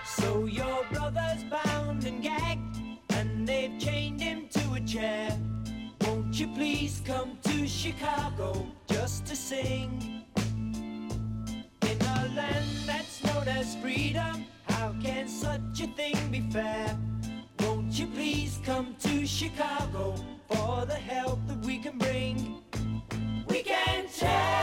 So your brother's bound and gagged, and they've chained him to a chair. Won't you please come to Chicago just to sing? In a land that's known as freedom, how can such a thing be fair? Won't you please come to Chicago for the help that we can bring? We can tell.